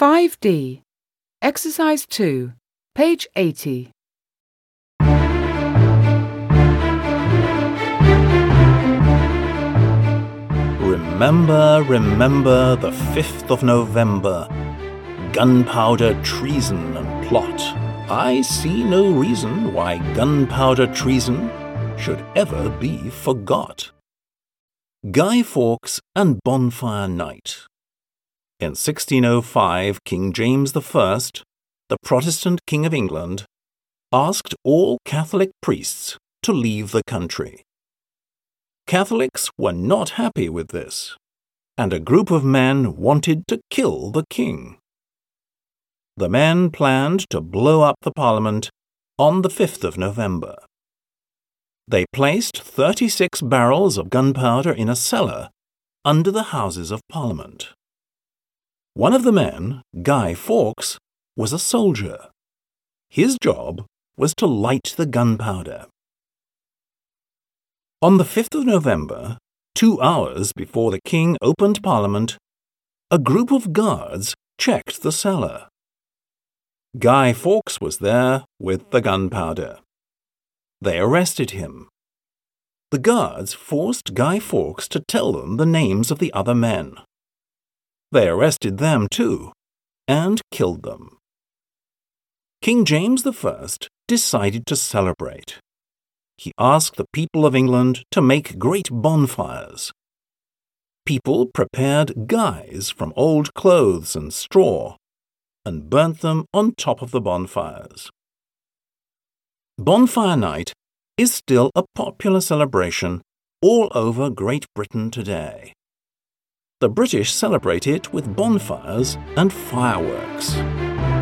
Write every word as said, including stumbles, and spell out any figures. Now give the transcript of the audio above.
five D. Exercise two, page eighty. Remember, remember the fifth of November. Gunpowder, treason and plot. I see no reason why gunpowder treason should ever be forgot. Guy Fawkes and Bonfire Night. In sixteen oh five, King James the First, the Protestant King of England, asked all Catholic priests to leave the country. Catholics were not happy with this, and a group of men wanted to kill the king. The men planned to blow up the Parliament on the fifth of November. They placed thirty-six barrels of gunpowder in a cellar under the Houses of Parliament. One of the men, Guy Fawkes, was a soldier. His job was to light the gunpowder. On the fifth of November, two hours before the king opened Parliament, a group of guards checked the cellar. Guy Fawkes was there with the gunpowder. They arrested him. The guards forced Guy Fawkes to tell them the names of the other men. They arrested them too, and killed them. King James the First decided to celebrate. He asked the people of England to make great bonfires. People prepared guys from old clothes and straw and burnt them on top of the bonfires. Bonfire Night is still a popular celebration all over Great Britain today. The British celebrate it with bonfires and fireworks.